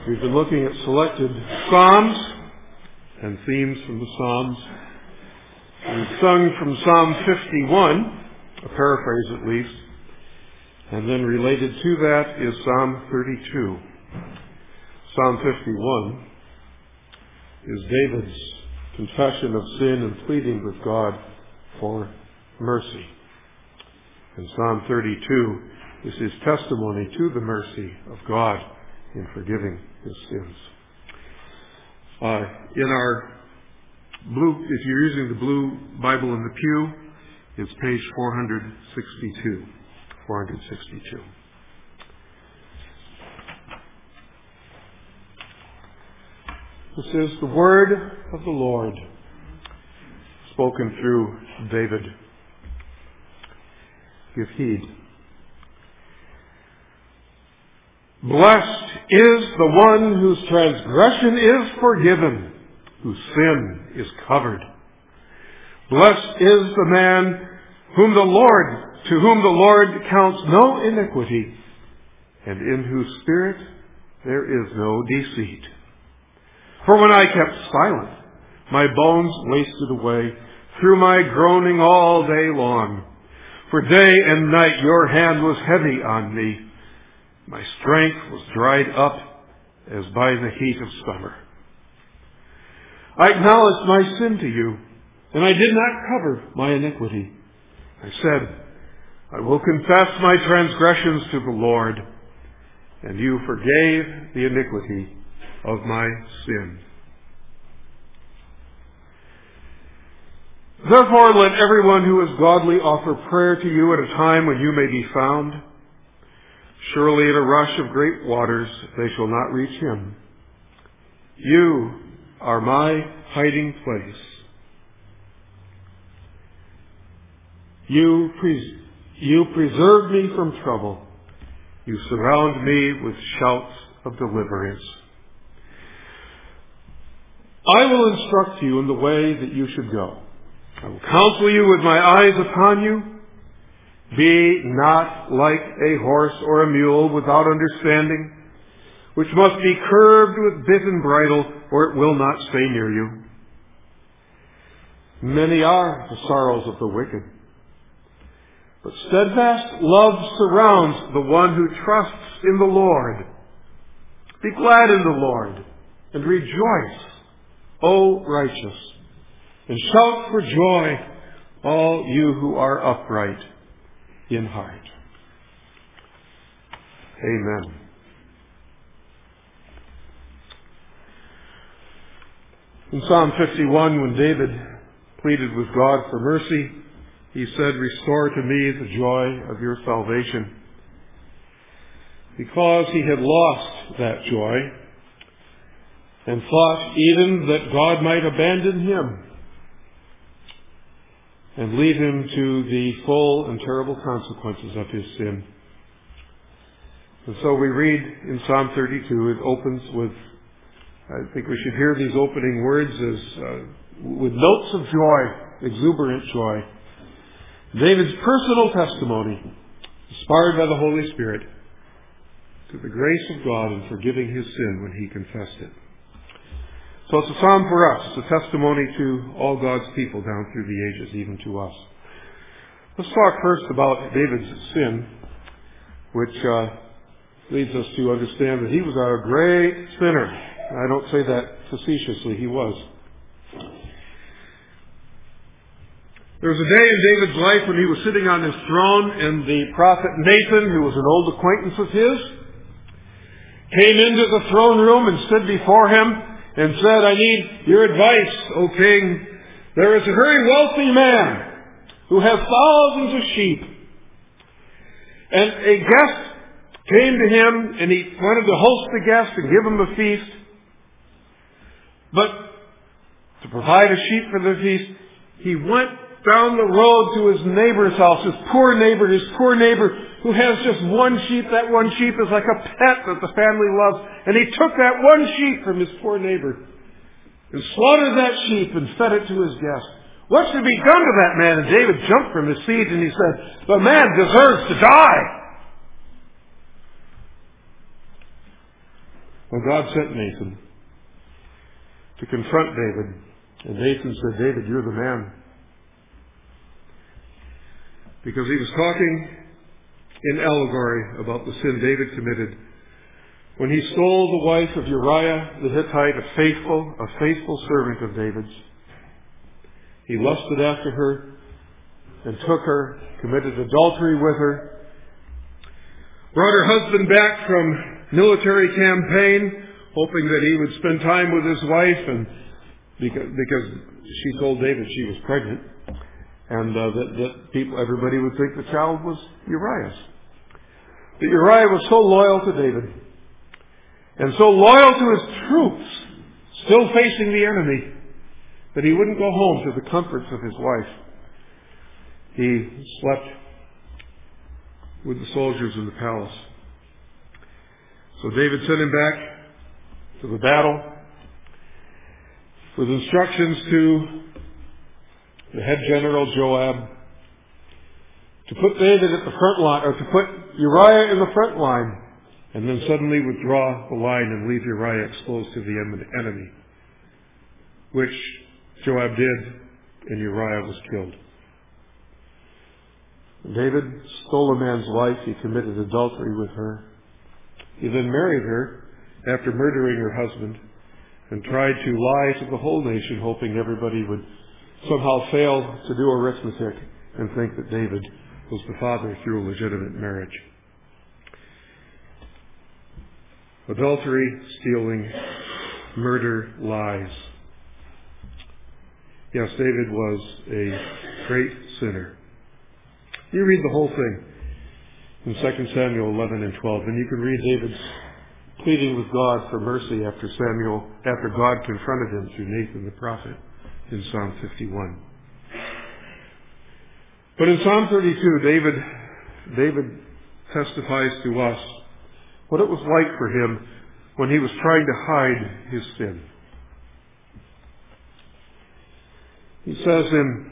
We've been looking at selected psalms and themes from the psalms. We've sung from Psalm 51, a paraphrase at least, and then related to that is Psalm 32. Psalm 51 is David's confession of sin and pleading with God for mercy. And Psalm 32 is his testimony to the mercy of God in forgiving his sins. In our blue, if you're using the blue Bible in the pew, it's page 462. 462. This is the word of the Lord, spoken through David. Give heed. Blessed is the one whose transgression is forgiven, whose sin is covered. Blessed is the man to whom the Lord counts no iniquity, and in whose spirit there is no deceit. For when I kept silent, my bones wasted away through my groaning all day long. For day and night your hand was heavy on me. My strength was dried up as by the heat of summer. I acknowledged my sin to you, and I did not cover my iniquity. I said, I will confess my transgressions to the Lord, and you forgave the iniquity of my sin. Therefore, let everyone who is godly offer prayer to you at a time when you may be found. Surely at a rush of great waters they shall not reach him. You are my hiding place. You preserve me from trouble. You surround me with shouts of deliverance. I will instruct you in the way that you should go. I will counsel you with my eyes upon you. Be not like a horse or a mule without understanding, which must be curbed with bit and bridle, or it will not stay near you. Many are the sorrows of the wicked, but steadfast love surrounds the one who trusts in the Lord. Be glad in the Lord, and rejoice, O righteous, and shout for joy, all you who are upright in heart. Amen. In Psalm 51, when David pleaded with God for mercy, he said, restore to me the joy of your salvation. Because he had lost that joy and thought even that God might abandon him and lead him to the full and terrible consequences of his sin. And so we read in Psalm 32, it opens with, I think we should hear these opening words as with notes of joy, exuberant joy. David's personal testimony, inspired by the Holy Spirit, to the grace of God in forgiving his sin when he confessed it. So it's a psalm for us. It's a testimony to all God's people down through the ages, even to us. Let's talk first about David's sin, which leads us to understand that he was a great sinner. I don't say that facetiously. He was. There was a day in David's life when he was sitting on his throne, and the prophet Nathan, who was an old acquaintance of his, came into the throne room and stood before him and said, I need your advice, O king. There is a very wealthy man who has thousands of sheep. And a guest came to him, and he wanted to host the guest and give him a feast. But to provide a sheep for the feast, he went down the road to his neighbor's house, his poor neighbor who has just one sheep. That one sheep is like a pet that the family loves. And he took that one sheep from his poor neighbor and slaughtered that sheep and fed it to his guest. What should be done to that man? And David jumped from his seat and he said, the man deserves to die. Well, God sent Nathan to confront David. And Nathan said, David, you're the man. Because he was talking in allegory about the sin David committed when he stole the wife of Uriah the Hittite, a faithful servant of David's. He lusted after her and took her, committed adultery with her, brought her husband back from military campaign, hoping that he would spend time with his wife, and because she told David she was pregnant, and everybody would think the child was Uriah's. But Uriah was so loyal to David, and so loyal to his troops, still facing the enemy, that he wouldn't go home to the comforts of his wife. He slept with the soldiers in the palace. So David sent him back to the battle with instructions to the head general Joab to put David at the front line, or to put Uriah in the front line, and then suddenly withdraw the line and leave Uriah exposed to the enemy, which Joab did, and Uriah was killed. David stole a man's wife. He committed adultery with her. He then married her after murdering her husband and tried to lie to the whole nation, hoping everybody would somehow fail to do arithmetic and think that David was the father through a legitimate marriage. Adultery, stealing, murder, lies. Yes, David was a great sinner. You read the whole thing in 2 Samuel 11 and 12, and you can read David's pleading with God for mercy after God confronted him through Nathan the prophet in Psalm 51. But in Psalm 32, David testifies to us what it was like for him when he was trying to hide his sin. He says in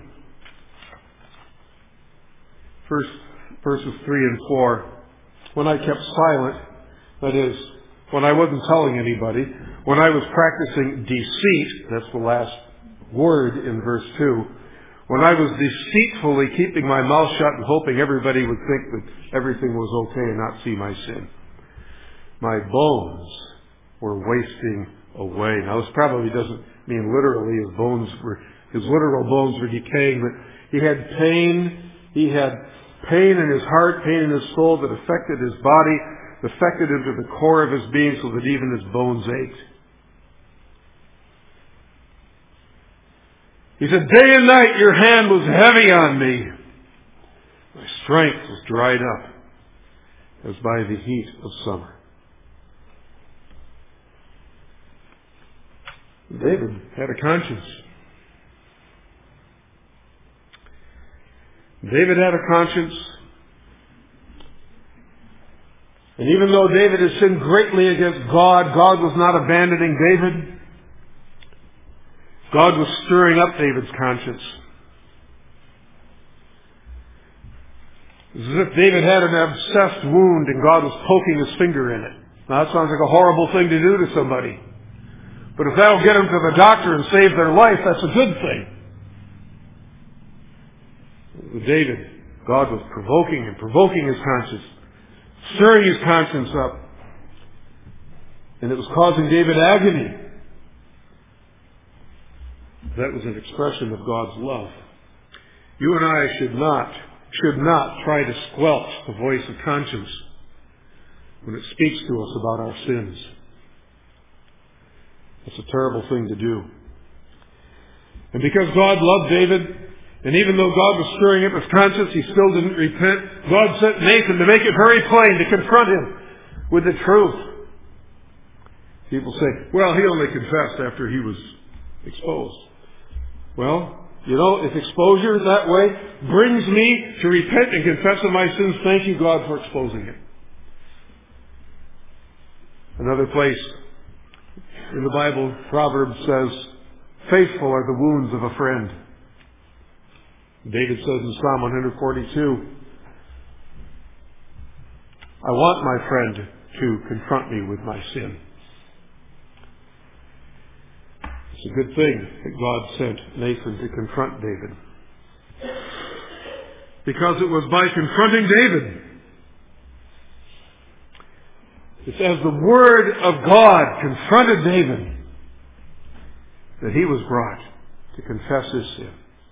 verses 3 and 4, when I kept silent, that is, when I wasn't telling anybody, when I was practicing deceit, that's the last word in verse 2, when I was deceitfully keeping my mouth shut and hoping everybody would think that everything was okay and not see my sin, my bones were wasting away. Now this probably doesn't mean literally his literal bones were decaying, but he had pain. He had pain in his heart, pain in his soul that affected his body, affected him to the core of his being so that even his bones ached. He said, day and night your hand was heavy on me. My strength was dried up as by the heat of summer. David had a conscience. David had a conscience. And even though David had sinned greatly against God, God was not abandoning David. God was stirring up David's conscience. It's as if David had an obsessed wound and God was poking his finger in it. Now that sounds like a horrible thing to do to somebody. But if that'll get them to the doctor and save their life, that's a good thing. With David, God was provoking his conscience, stirring his conscience up. And it was causing David agony. That was an expression of God's love. You and I should not try to squelch the voice of conscience when it speaks to us about our sins. It's a terrible thing to do. And because God loved David, and even though God was stirring up his conscience, he still didn't repent. God sent Nathan to make it very plain, to confront him with the truth. People say, well, he only confessed after he was exposed. Well, you know, if exposure that way brings me to repent and confess of my sins, thank you, God, for exposing it. Another place in the Bible, Proverbs says, faithful are the wounds of a friend. David says in Psalm 142, I want my friend to confront me with my sin. It's a good thing that God sent Nathan to confront David. Because it was by confronting David, it's as the Word of God confronted David that he was brought to confess his sin.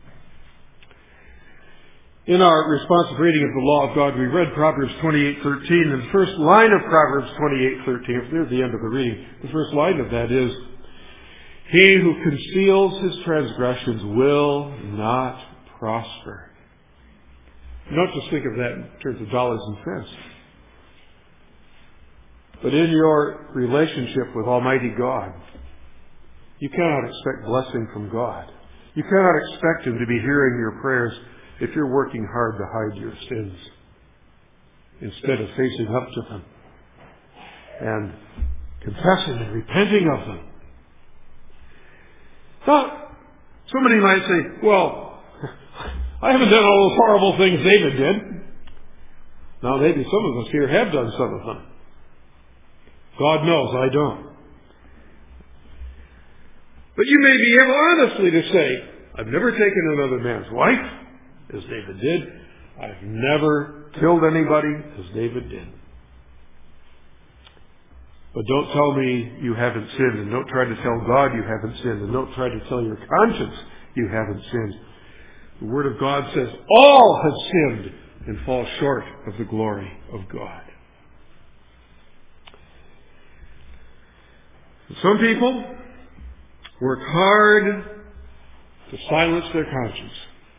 In our responsive reading of the law of God, we read Proverbs 28:13, and the first line of Proverbs 28:13, it's near the end of the reading, the first line of that is, "He who conceals his transgressions will not prosper." You don't just think of that in terms of dollars and cents. But in your relationship with Almighty God, you cannot expect blessing from God. You cannot expect Him to be hearing your prayers if you're working hard to hide your sins instead of facing up to them and confessing and repenting of them. Now, somebody might say, well, I haven't done all those horrible things David did. Now, maybe some of us here have done some of them. God knows I don't. But you may be able honestly to say, I've never taken another man's wife, as David did. I've never killed anybody, as David did. But don't tell me you haven't sinned, and don't try to tell God you haven't sinned, and don't try to tell your conscience you haven't sinned. The Word of God says all have sinned and fall short of the glory of God. Some people work hard to silence their conscience.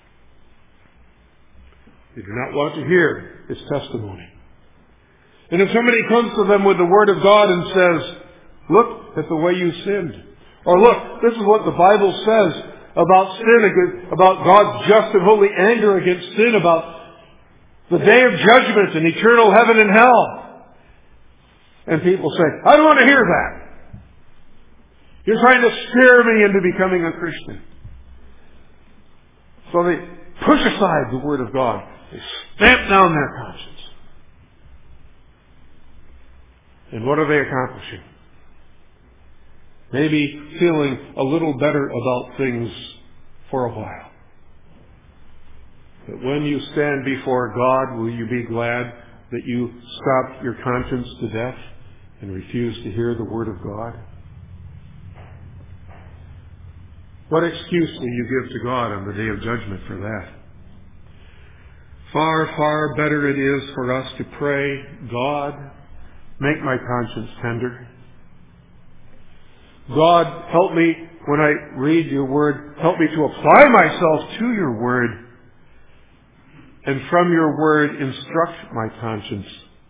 They do not want to hear its testimony. And if somebody comes to them with the Word of God and says, look at the way you sinned, or look, this is what the Bible says about sin, about God's just and holy anger against sin, about the day of judgment and eternal heaven and hell. And people say, I don't want to hear that. You're trying to scare me into becoming a Christian. So they push aside the Word of God. They stamp down their conscience. And what are they accomplishing? Maybe feeling a little better about things for a while. But when you stand before God, will you be glad that you stopped your conscience to death and refused to hear the Word of God? What excuse will you give to God on the day of judgment for that? Far, far better it is for us to pray, God, make my conscience tender. God, help me when I read your Word. Help me to apply myself to your Word. And from your Word, instruct my conscience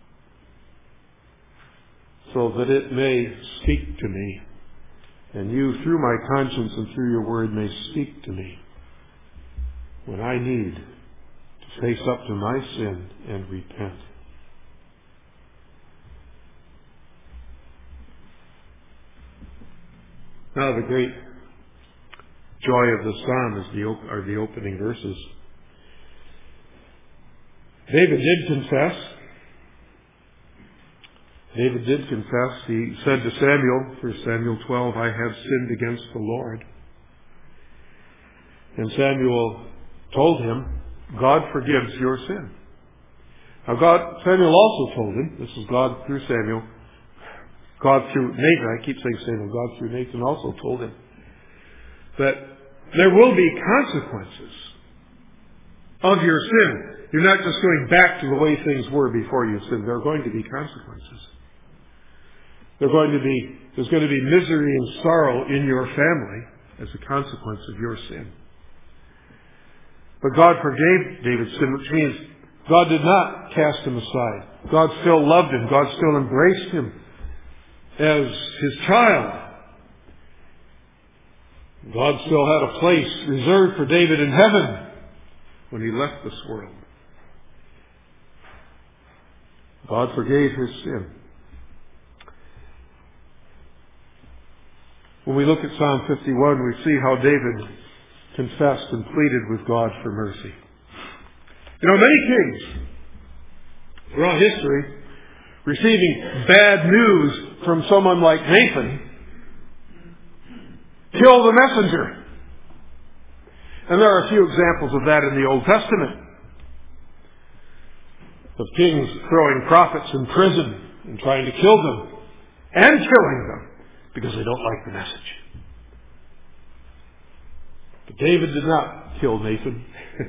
so that it may speak to me. And you, through my conscience and through your Word, may speak to me when I need to face up to my sin and repent. Now, the great joy of the psalm are the opening verses. David did confess. David did confess. He said to Samuel, 1 Samuel 12, I have sinned against the Lord. And Samuel told him, God forgives your sin. Now Samuel also told him, this is God through Samuel, God through Nathan, I keep saying Samuel, God through Nathan also told him that there will be consequences of your sin. You're not just going back to the way things were before you sinned. There are going to be consequences. There's going to be misery and sorrow in your family as a consequence of your sin. But God forgave David's sin, which means God did not cast him aside. God still loved him. God still embraced him as his child. God still had a place reserved for David in heaven when he left this world. God forgave his sin. When we look at Psalm 51, we see how David confessed and pleaded with God for mercy. You know, many kings throughout history, receiving bad news from someone like Nathan, kill the messenger. And there are a few examples of that in the Old Testament, of kings throwing prophets in prison and trying to kill them and killing them because they don't like the message. But David did not kill Nathan.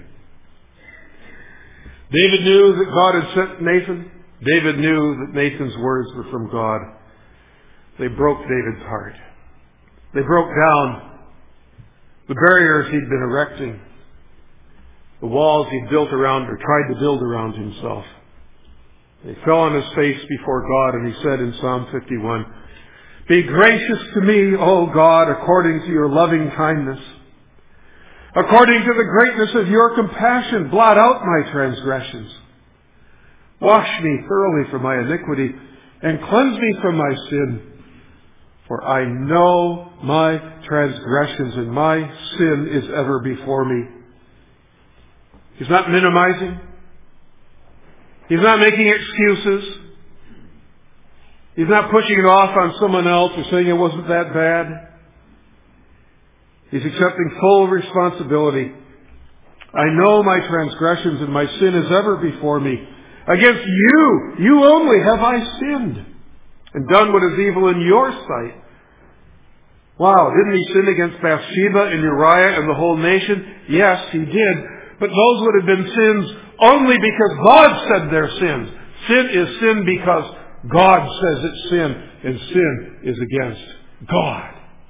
David knew that God had sent Nathan. David knew that Nathan's words were from God. They broke David's heart. They broke down the barriers he'd been erecting, the walls he'd built around or tried to build around himself. He fell on his face before God, and he said in Psalm 51, "Be gracious to me, O God, according to your loving kindness. According to the greatness of your compassion, blot out my transgressions. Wash me thoroughly from my iniquity, and cleanse me from my sin. For I know my transgressions, and my sin is ever before me." He's not minimizing. He's not making excuses. He's not pushing it off on someone else or saying it wasn't that bad. He's accepting full responsibility. "I know my transgressions, and my sin is ever before me. Against you only have I sinned, and done what is evil in your sight." Wow, didn't he sin against Bathsheba and Uriah and the whole nation? Yes, he did. But those would have been sins only because God said they're sins. Sin is sin because God says it's sin, and sin is against God.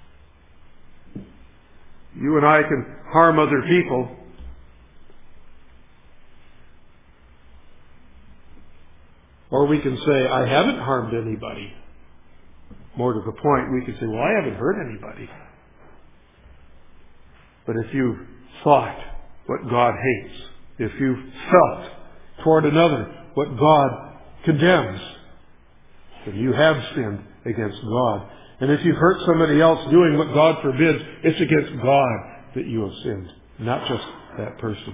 You and I can harm other people. Or we can say, "I haven't harmed anybody." More to the point, we can say, "Well, I haven't hurt anybody." But if you've thought what God hates, if you've felt toward another what God condemns, then you have sinned against God. And if you've hurt somebody else doing what God forbids, it's against God that you have sinned, not just that person.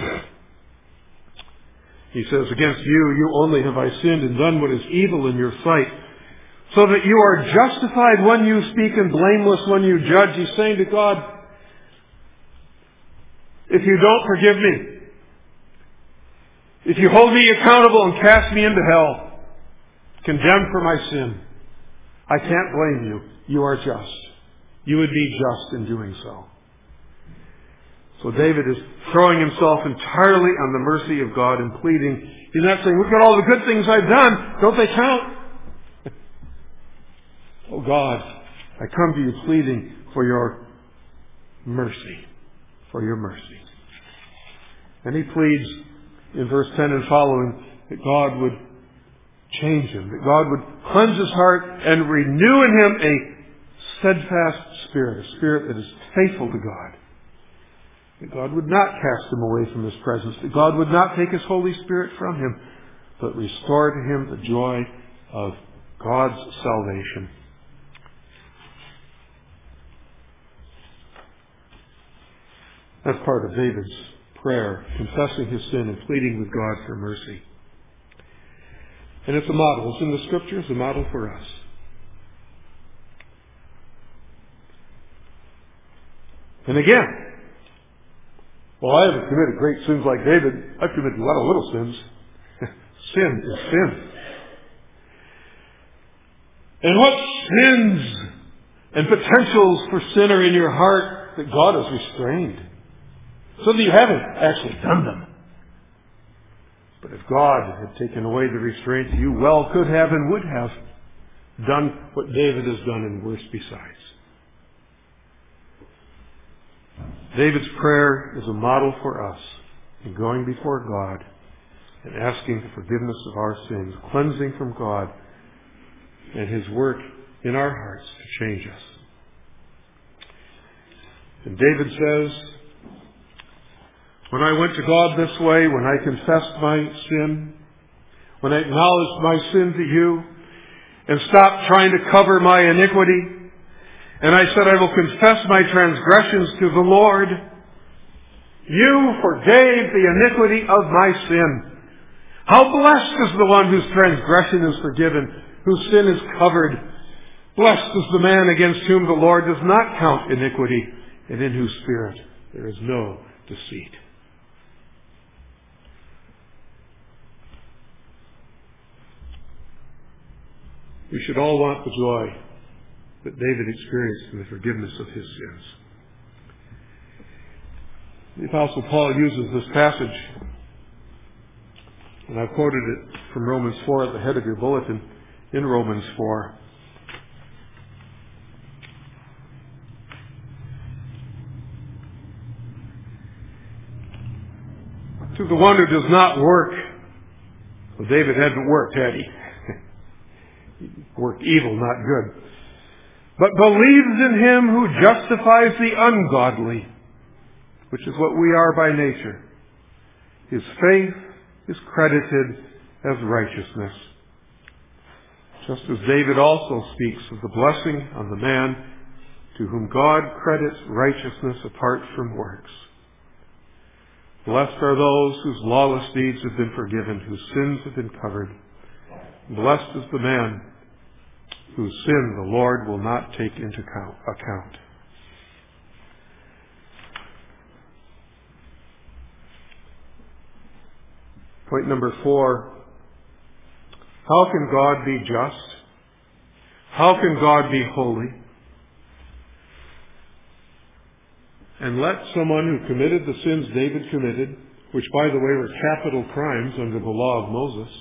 He says, "Against you only have I sinned and done what is evil in your sight, so that you are justified when you speak and blameless when you judge." He's saying to God, if you don't forgive me, if you hold me accountable and cast me into hell, condemned for my sin, I can't blame you. You are just. You would be just in doing so. So David is throwing himself entirely on the mercy of God and pleading. He's not saying, "Look at all the good things I've done. Don't they count?" "Oh God, I come to you pleading for your mercy." For your mercy. And he pleads in verse 10 and following that God would change him, that God would cleanse his heart and renew in him a steadfast spirit, a spirit that is faithful to God. That God would not cast him away from his presence, that God would not take his Holy Spirit from him, but restore to him the joy of God's salvation. That's part of David's prayer, confessing his sin and pleading with God for mercy. And it's a model. It's in the Scriptures, a model for us. And again, well, I haven't committed great sins like David. I've committed a lot of little sins. Sin is sin. And what sins and potentials for sin are in your heart that God has restrained, so that you haven't actually done them. But if God had taken away the restraint, you well could have and would have done what David has done and worse besides. David's prayer is a model for us in going before God and asking for forgiveness of our sins, cleansing from God, and His work in our hearts to change us. And David says, when I went to God this way, when I confessed my sin, when I acknowledged my sin to you, and stopped trying to cover my iniquity, and I said, I will confess my transgressions to the Lord, you forgave the iniquity of my sin. How blessed is the one whose transgression is forgiven, whose sin is covered. Blessed is the man against whom the Lord does not count iniquity, and in whose spirit there is no deceit. We should all want the joy that David experienced in the forgiveness of his sins. The Apostle Paul uses this passage, and I've quoted it from Romans 4 at the head of your bulletin, in Romans 4. To the one who does not work, well, David hadn't worked, had he? He worked evil, not good. But believes in him who justifies the ungodly, which is what we are by nature. His faith is credited as righteousness. Just as David also speaks of the blessing on the man to whom God credits righteousness apart from works. Blessed are those whose lawless deeds have been forgiven, whose sins have been covered. Blessed is the man whose sin the Lord will not take into account. Point number 4. How can God be just? How can God be holy? And let someone who committed the sins David committed, which by the way were capital crimes under the law of Moses,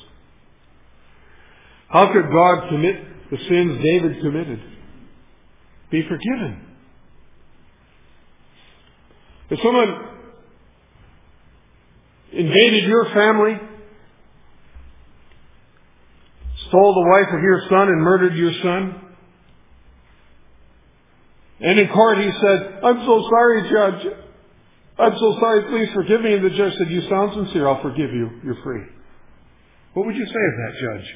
how could God commit the sins David committed? Be forgiven. If someone invaded your family, stole the wife of your son and murdered your son, and in court he said, "I'm so sorry, Judge. I'm so sorry, please forgive me." And the judge said, "You sound sincere, I'll forgive you. You're free." What would you say of that judge?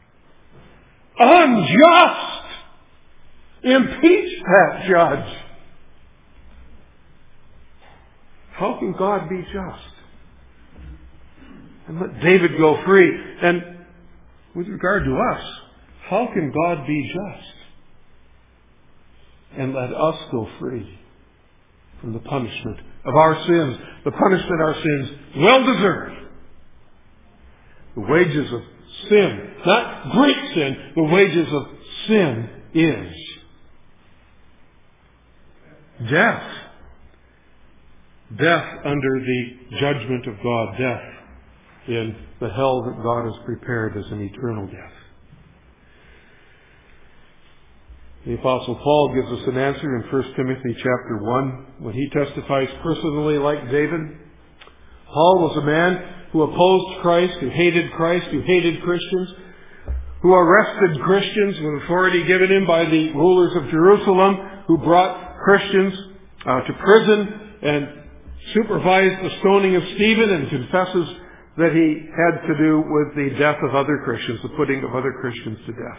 Unjust! Impeach that judge. How can God be just? And let David go free. And with regard to us, how can God be just and let us go free from the punishment of our sins, the punishment our sins well deserve? The wages of sin, not great sin, the wages of sin is death. Death under the judgment of God, death in the hell that God has prepared as an eternal death. The Apostle Paul gives us an answer in 1 Timothy chapter 1 when he testifies personally like David. Paul was a man who opposed Christ, who hated Christians, who arrested Christians with authority given him by the rulers of Jerusalem, who brought Christians to prison and supervised the stoning of Stephen, and confesses that he had to do with the death of other Christians, the putting of other Christians to death.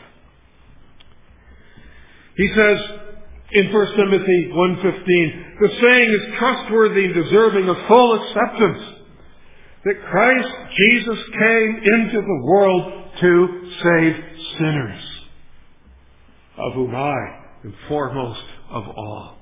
He says in 1 Timothy 1:15, the saying is trustworthy and deserving of full acceptance, that Christ Jesus came into the world to save sinners, of whom I am foremost of all.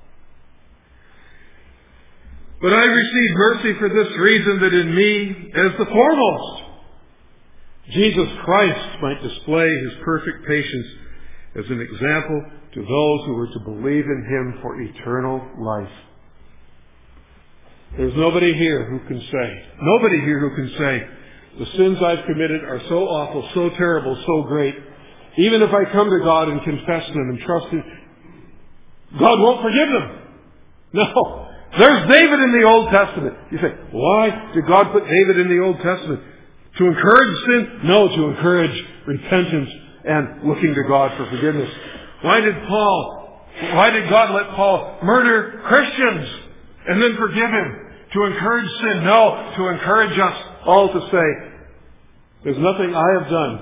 But I received mercy for this reason, that in me, as the foremost, Jesus Christ might display his perfect patience as an example to those who were to believe in him for eternal life. There's nobody here who can say, the sins I've committed are so awful, so terrible, so great. Even if I come to God and confess them and trust him, God won't forgive them. No. There's David in the Old Testament. You say, why did God put David in the Old Testament? To encourage sin? No, to encourage repentance and looking to God for forgiveness. Why did God let Paul murder Christians and then forgive him? To encourage sin? No, to encourage us all to say, there's nothing I have done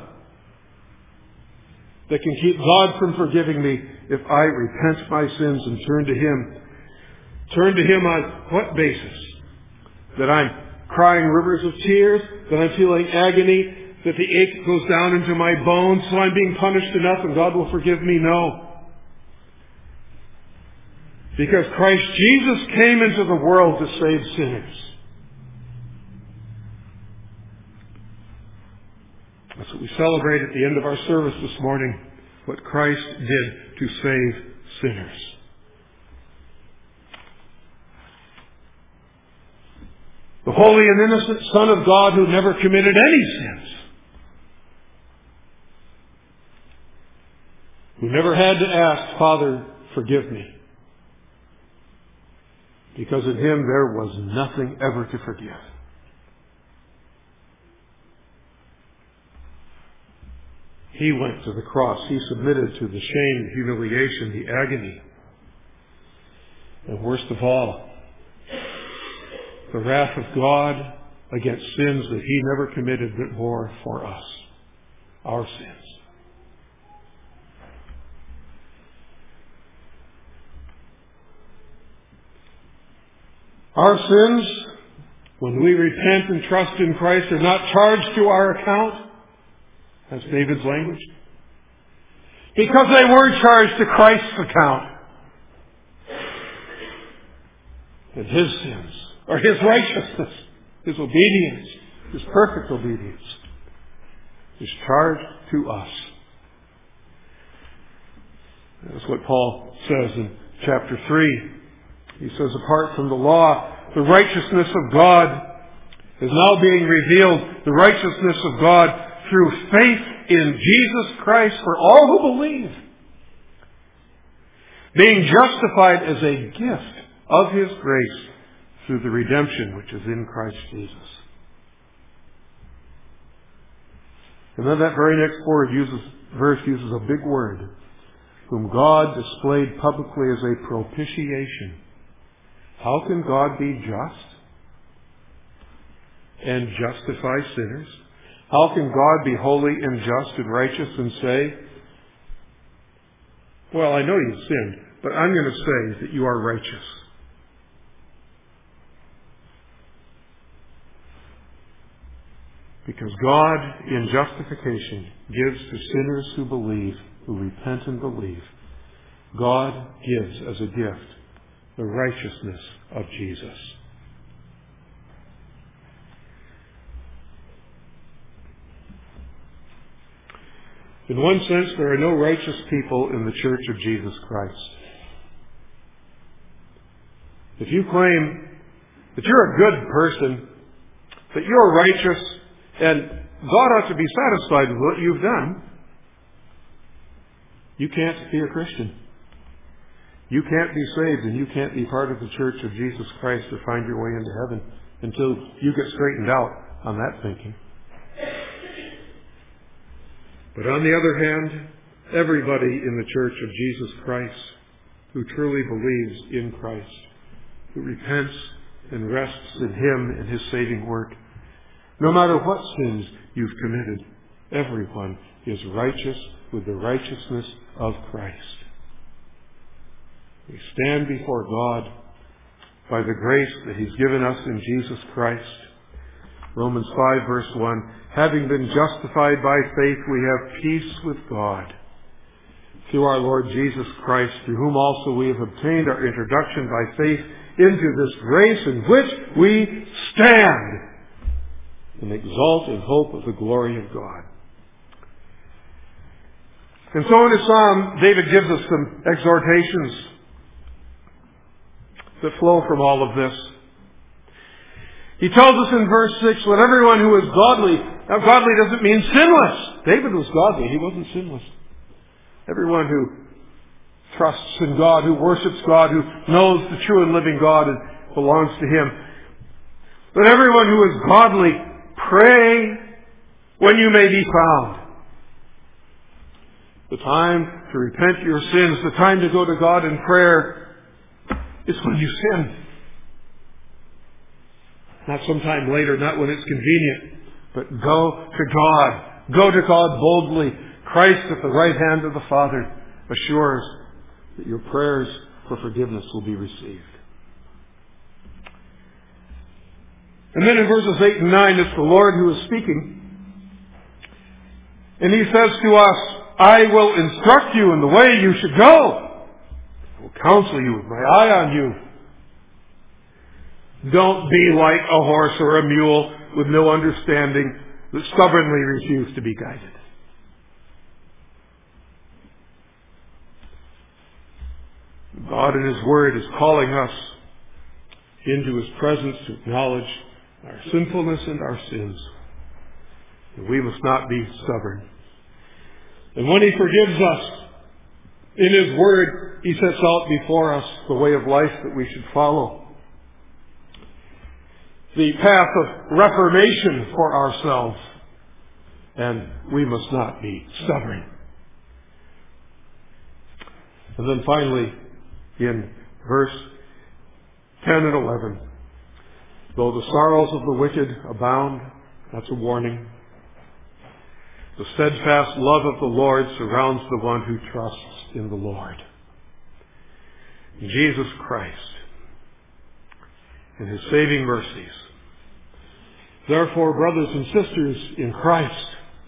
that can keep God from forgiving me if I repent my sins and turn to him. Turn to him on what basis? That I'm crying rivers of tears? That I'm feeling agony? That the ache goes down into my bones, so I'm being punished enough and God will forgive me? No. Because Christ Jesus came into the world to save sinners. That's what we celebrate at the end of our service this morning. What Christ did to save sinners. The holy and innocent Son of God who never committed any sins. Who never had to ask, Father, forgive me. Because in Him there was nothing ever to forgive. He went to the cross. He submitted to the shame, the humiliation, the agony. And worst of all, the wrath of God against sins that He never committed but bore for us. Our sins. Our sins, when we repent and trust in Christ, are not charged to our account. That's David's language. Because they were charged to Christ's account. And His sins, or His righteousness, His obedience, His perfect obedience, is charged to us. That's what Paul says in chapter 3. He says, apart from the law, the righteousness of God is now being revealed. The righteousness of God through faith in Jesus Christ for all who believe. Being justified as a gift of His grace through the redemption which is in Christ Jesus. And then that very next verse uses a big word. Whom God displayed publicly as a propitiation. How can God be just and justify sinners? How can God be holy and just and righteous and say, well, I know you sinned, but I'm going to say that you are righteous? Because God, in justification, gives to sinners who believe, who repent and believe, God gives as a gift the righteousness of Jesus. In one sense, there are no righteous people in the Church of Jesus Christ. If you claim that you're a good person, that you're righteous, and God ought to be satisfied with what you've done, you can't be a Christian. You can't be saved and you can't be part of the Church of Jesus Christ or find your way into heaven until you get straightened out on that thinking. But on the other hand, everybody in the Church of Jesus Christ who truly believes in Christ, who repents and rests in Him and His saving work, no matter what sins you've committed, everyone is righteous with the righteousness of Christ. We stand before God by the grace that He's given us in Jesus Christ. Romans 5 verse 1, having been justified by faith, we have peace with God through our Lord Jesus Christ, through whom also we have obtained our introduction by faith into this grace in which we stand and exult in hope of the glory of God. And so in his psalm, David gives us some exhortations that flow from all of this. He tells us in verse 6, let everyone who is godly, now godly doesn't mean sinless. David was godly, he wasn't sinless. Everyone who trusts in God, who worships God, who knows the true and living God and belongs to Him. Let everyone who is godly pray when you may be found. The time to repent your sins, the time to go to God in prayer, is when you sin. Not sometime later, not when it's convenient, but go to God. Go to God boldly. Christ at the right hand of the Father assures that your prayers for forgiveness will be received. And then in verses 8 and 9, it's the Lord who is speaking. And He says to us, I will instruct you in the way you should go. will counsel you with my eye on you. Don't be like a horse or a mule with no understanding that stubbornly refuse to be guided. God in His Word is calling us into His presence to acknowledge our sinfulness and our sins. And we must not be stubborn. And when He forgives us, in His Word, He sets out before us the way of life that we should follow. The path of reformation for ourselves. And we must not be stubborn. And then finally, in verse 10 and 11, though the sorrows of the wicked abound, that's a warning. The steadfast love of the Lord surrounds the one who trusts in the Lord. Jesus Christ and His saving mercies. Therefore, brothers and sisters in Christ,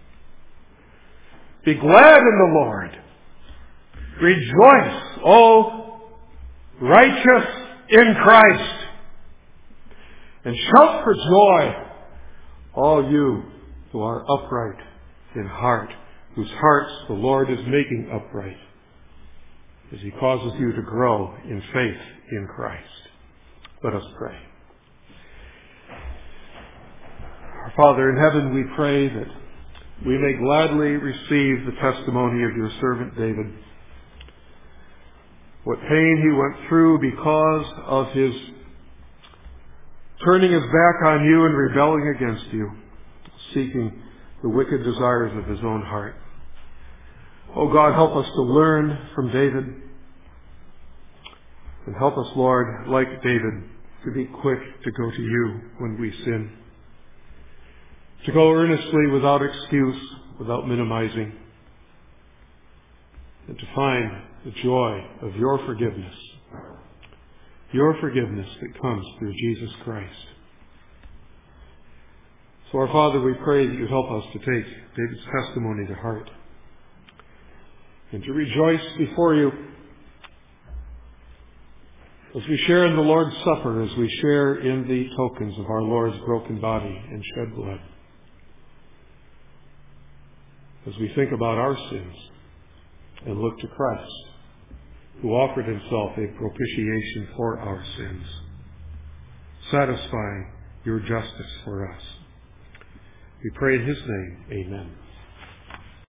be glad in the Lord. Rejoice, O righteous in Christ. And shout for joy, all you who are upright in heart, whose hearts the Lord is making upright, as He causes you to grow in faith in Christ. Let us pray. Our Father in heaven, we pray that we may gladly receive the testimony of your servant David. What pain he went through because of his turning his back on you and rebelling against you, seeking the wicked desires of his own heart. Oh God, help us to learn from David. And help us, Lord, like David, to be quick to go to you when we sin. To go earnestly without excuse, without minimizing. And to find the joy of your forgiveness. Your forgiveness that comes through Jesus Christ. So our Father, we pray that you help us to take David's testimony to heart. And to rejoice before you as we share in the Lord's Supper, as we share in the tokens of our Lord's broken body and shed blood. As we think about our sins and look to Christ, who offered Himself a propitiation for our sins, satisfying your justice for us. We pray in His name, amen.